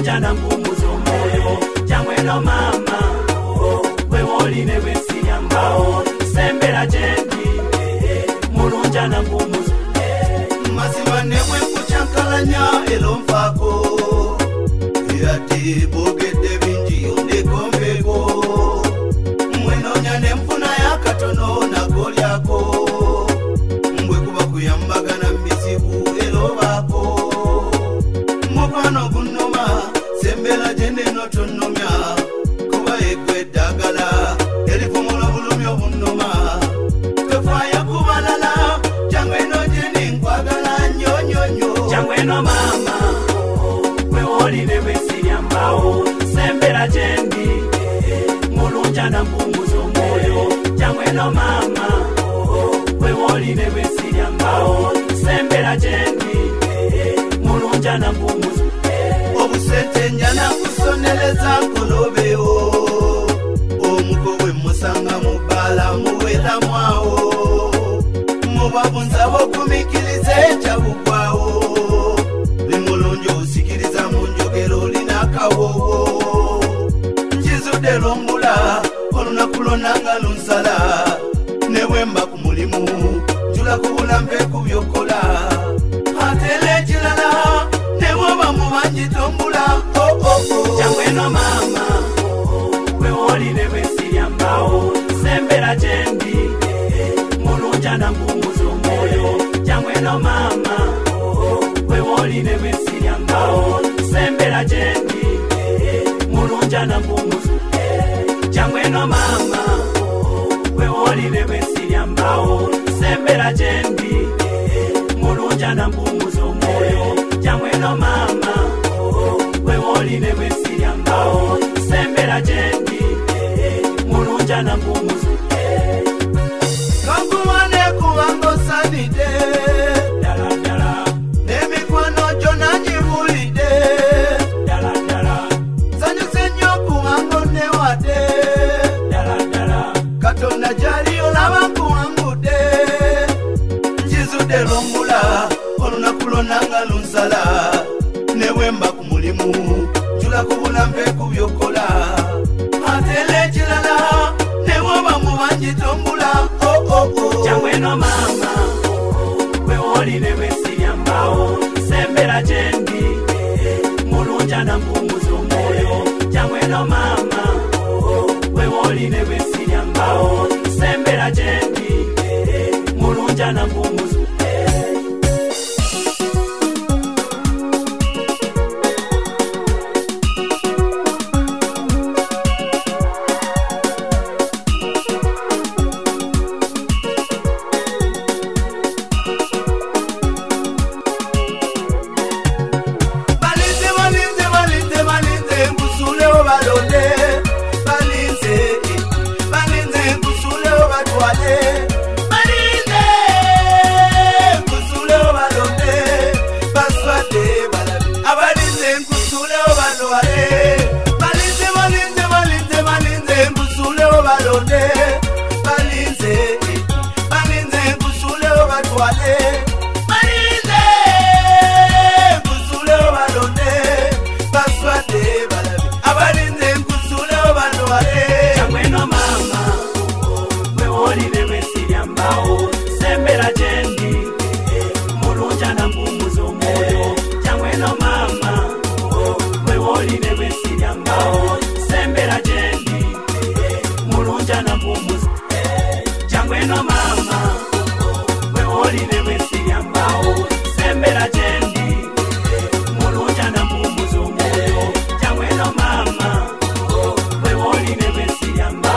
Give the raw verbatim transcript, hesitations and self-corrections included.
mulunja na mpumuzo moyo jamweno mama we woli newe siyambao sembera jendi mulunja na mpumuzo mazima newe kuchankalanya elomfako yati bogede binji onde kombeko mweno nyane mfuna ya katono na goli yako mbwe kuba kuyambaga na mizibu elobako mubano gunoma sembera jende notonomya kuba egwe dagala elifumulo bulumyo bunoma tefaya kubalala jangweno jeni nkwagala nyonyonyo jangweno mama we woli newe siyambao sembera jendi mulunja na mpumuzo moyo jamweno mama we woli newe siyambao sembera jendi mulunja na mpumuzo obusente njana kusoneleza kolobeo omugowe musanga mubala muwela mwawo mubabunza bokumikilize chabugwawo limulunjo usikiliza munjogero linakawowo njizude lombula olunakulonanga lunsala newemba kumulimu njula kubulambe kubyokola atele chilala newoba mubanjitombula oh oh oh jangweno mama we woli newe siyambao sembera jendi mulunja na mpumuzo moyo jangweno mama we woli newe siyambao sembera jendi mulunja na mpumuzo jangweno mama we woli newe siyambao sembera jendi mulunja na mpumuzo moyo jamweno mama we woli newe siyambao sembera jendi mulunja na mpumuzo kanguwane kuwango sanide dala dala nemikwano jona nyibulide dala dala sanyu senyo kuwango newade dala dala katonda jali olaba kuwangude njizude lombula olunakulonanga lunsala newemba kumulimu njula kubulambe kubyokola atele chilala newoba mubanjitombula oh oh oh jangweno mama we woli newe siyambao sembera jendi mulunja na mpumuzo moyo jangweno mama we woli newe siyambao sembera jendi mulunja na mpumuzo jangweno mama we woli newe siyambao sembera jendi mulunja na mpumuzo moyo jangweno mama we woli newe siyambao sembera jendi mulunja na mpumuzo jangweno mama we woli newe siyambao sembera jendi mulunja na mpumuzo moyo jangweno mama we woli newe siyambao